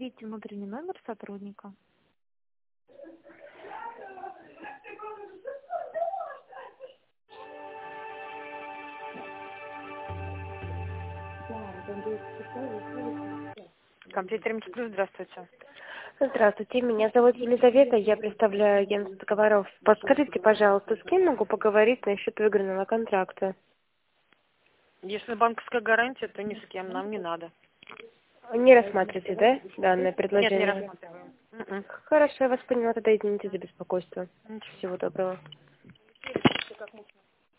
введите внутренний номер сотрудника. Компьютер плюс, здравствуйте. Здравствуйте, меня зовут Елизавета, я представляю агентство договоров. Подскажите, пожалуйста, с кем могу поговорить насчет выигранного контракта? Если банковская гарантия, то ни с кем, нам не надо. Не рассматриваете, да, данное Нет, предложение? не рассматриваем. Хорошо, я вас поняла, тогда извините за беспокойство. Ничего. Всего доброго.